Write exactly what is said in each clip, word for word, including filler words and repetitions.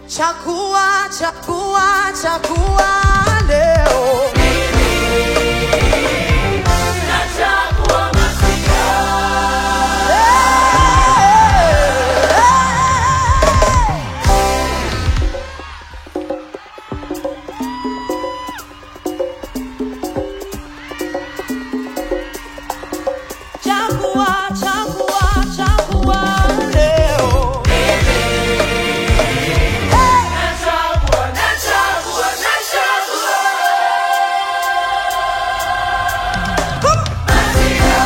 Chakua, chakua, chakua leo. Nachagua Masia. Chakua, chakua, chakua leo. Nachagua, nachagua, nachagua Masia.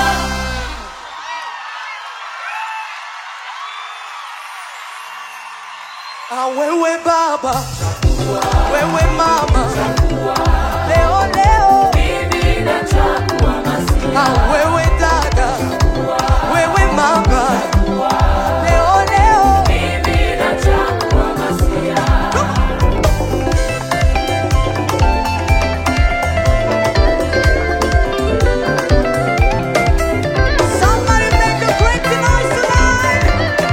Ah, wewe baba, wewe mama, leo leo. Mimi nachagua Masia. Ah, wewe dada, wewe mama, leo leo. Mimi nachagua Masia. Somebody make a great noise tonight.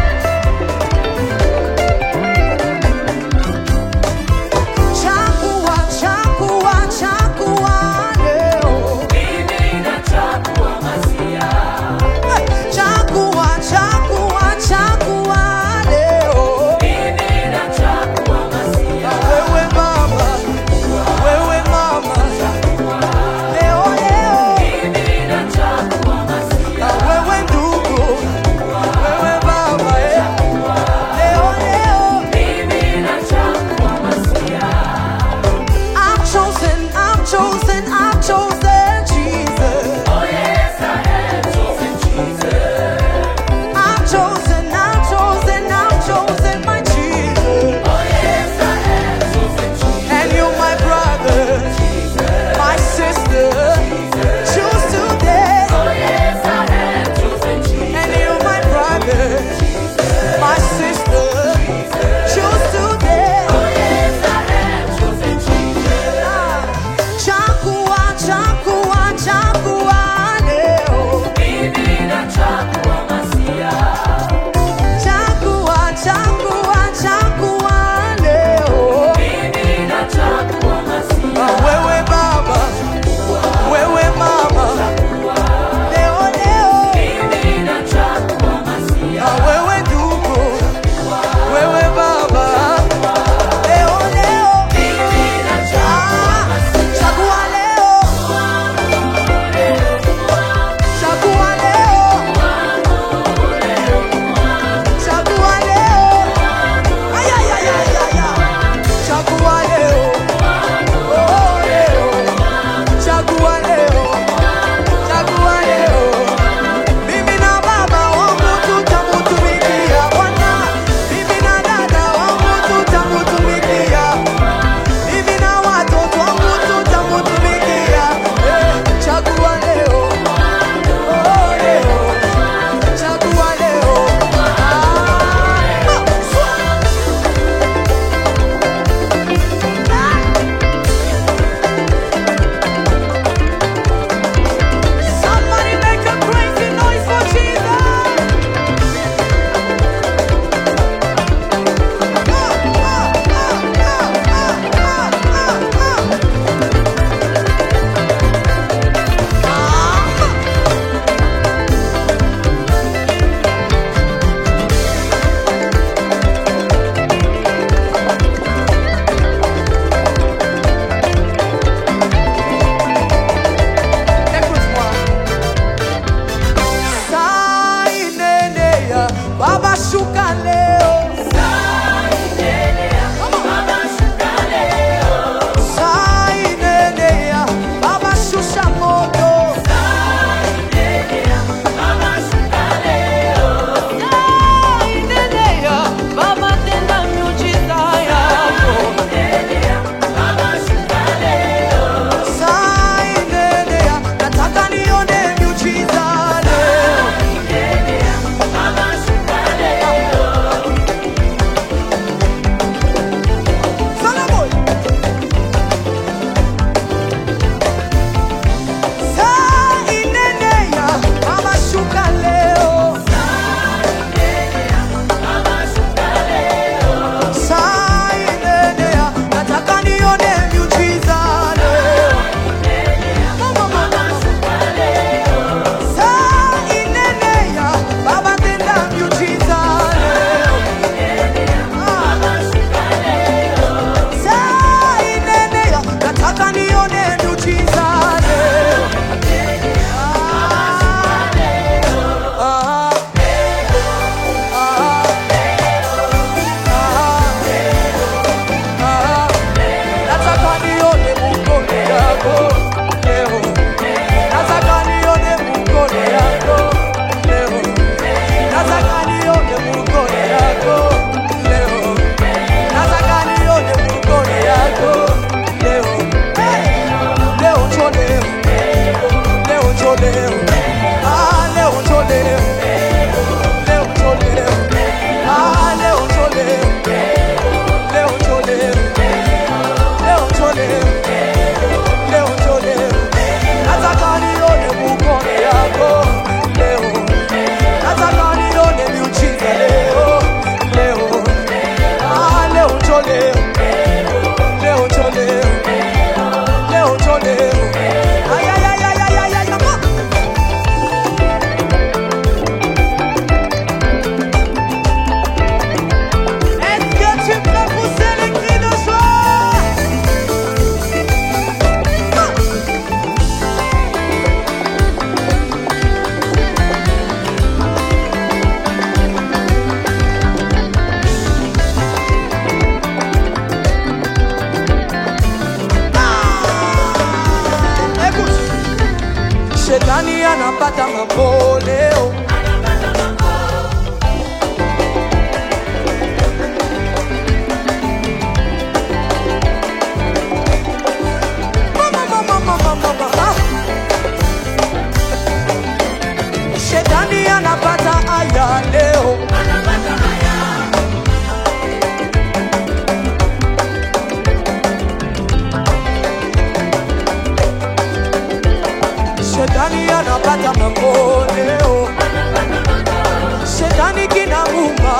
Chakua, chakua, chakua leo. Mimi nachagua Masia. Chakua, chakua, chakua leo. Mimi nachagua Masia. Wewe mama, wewe mama, leo leo. Mimi nachagua Masia. Wewe ndugu, wewe baba, eh. Leo leo. Mimi nachagua Masia. I'm chosen, I'm chosen, I'm chosen Jesus. Oh yes, I have chosen Jesus. I'm chosen, I'm chosen, I'm chosen, my Jesus. Oh yes, I have chosen Jesus. And you're my brother, my sister. Choose today. Oh yes, I have chosen Jesus. And you're my brother, my sister. Choose today. Oh yes, I have chosen Jesus. Chakua, chakua, chakua leo. Mimi nachagua Masia. Chakua, chakua, chakua leo. Mimi nachagua Masia. Wewe baba, wewe mama, leo leo. Mimi nachagua Masia. Wewe ndugu, wewe baba, leo leo. Mimi nachagua Ah, chagua leo, chagua leo, chagua leo. Ay, ay, ay, ay, ay, ay. Chagua leo, oh leo, chagua leo, chagua leo. Mimi na baba wangu tutamutumikia Bwana. Mimi na dada wangu tutamutumikia. Mimi na watoto wangu tutamutumikia. Eh, chagua leo, oh leo, chagua leo. Ah, swa. Somebody make a crazy noise for Jesus. Ah, ah, ah, ah, ah, ah, ah, ah. Écoute-moi. Sainenea, Baba shuka leo. Sainenea, Baba shusha moto. Sainenea, Baba tenda miujiza yako. Sainenea, nataka nione miujiza leo.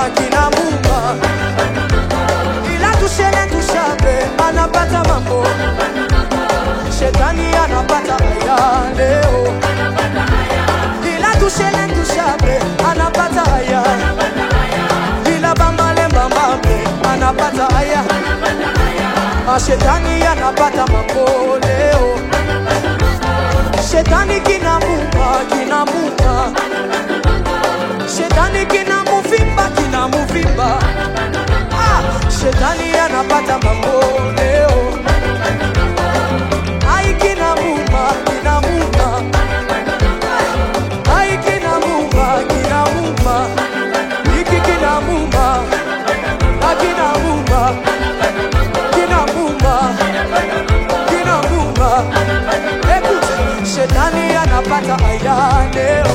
kinamuma, ila tushele tushabe anapata mambo. Shetani anapata haya leo, ila tushele tushabe anapata haya, ila bambale mbambambe anapata haya. Shetani anapata mambo leo, shetani kinamuma, kinamuma, shetani kinamuvimba, kinamuvimba. Ah, shetani anapata mambo leo, ai kinamuma, kinamuma, ai kinamuma, kinamuma, iki kinamuma, akinamuma, kinamuma, kinamuma. Écoute, shetani anapata haya leo,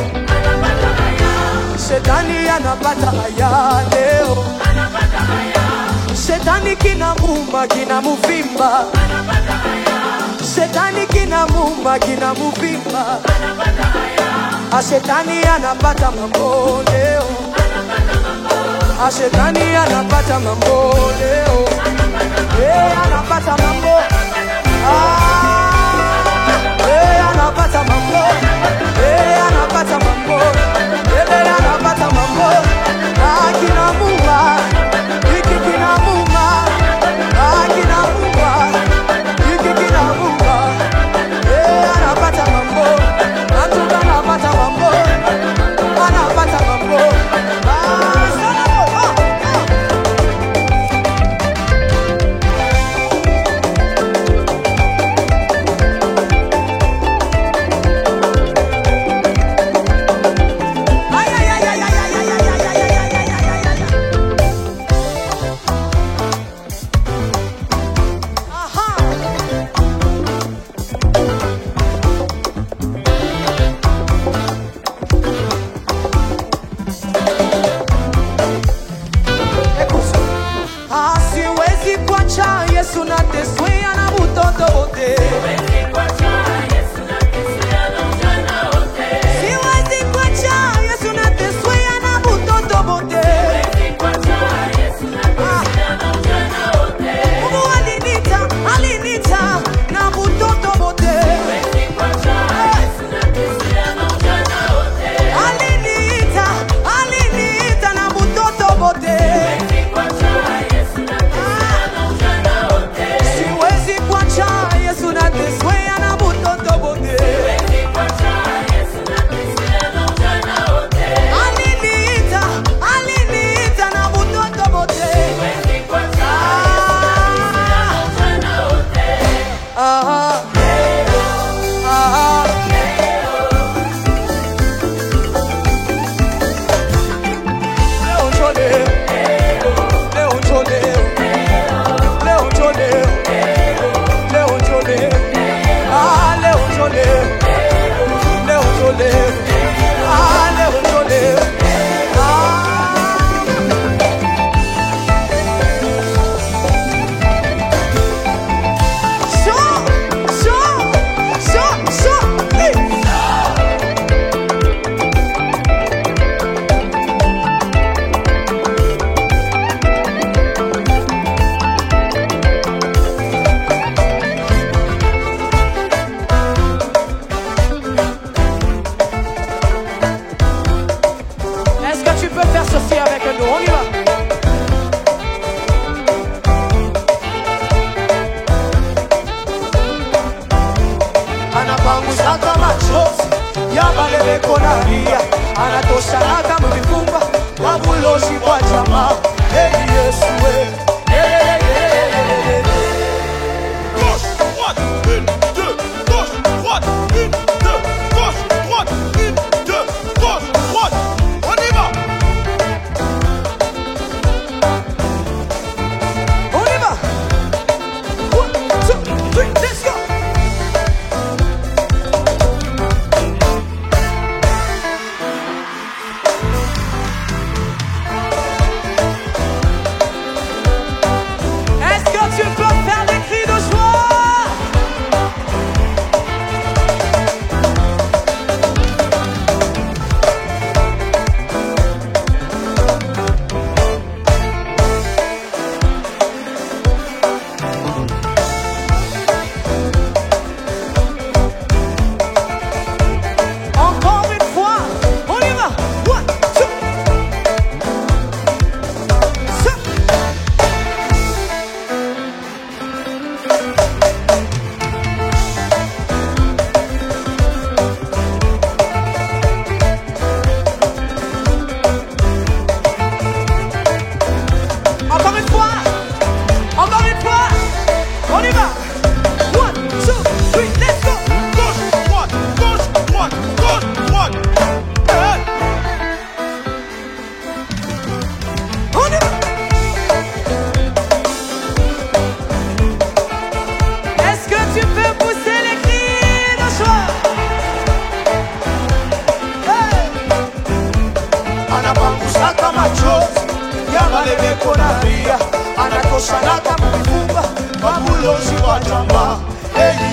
shetani anapata haya leo, shetani kinamuma, kinamuvimba, shetani kinamuma, kinamuvimba. Shetani anapata mambo leo, shetani anapata mambo leo, eh, anapata mambo. Ah, eh, anapata mambo, eh, anapata mambo, eh, anapata mambo. Ah, kinamuma, iki kinamuma, ah, kinamuma, iki kinamuma, eh, anapata mambo, atuka anapata mambo, anapata mambo. Ah, sana oh, oh. Ay, ay, ay, ay, ay, ay, ay, ay, ay, ay, ay, ay, ay, ay, ay. Aha. Écoute, ah, siwezi kuacha Yesu nateswea na mtoto wote. Siwezi kuacha Yesu nateswea na mtoto wote. Mungu alinita, alinita na mtoto wote. Alinita, alinita na mtoto wote. Siwezi kuacha Yesu nateswea na mtoto wote. Alinita, alinita na mtoto wote. Ah, ah, ah. Leo njo leo, leo njo leo, leo njo leo, leo njo leo. Ah, leo njo leo, leo njo leo, ah, leo njo leo. Ah. So, so, so, so, eh. Est-ce que tu peux faire ceci avec nous? On y va. Anapanguza machozi ya wale bekonaria, anatoshana kama vifunga wabuloshi kwa jamaa. Hey Yesu we. Hey, hey, hey, hey, hey, hey. Gauche, droite, une, deux, gauche, droite, une, deux, gauche, droite, une, deux, gauche, droite. On y va. On y va. One, two, three, let's go. anatosaka machozi ya malebeko na ria, anatoshanaka mvifunga wabulozi wa jamaa. Hey,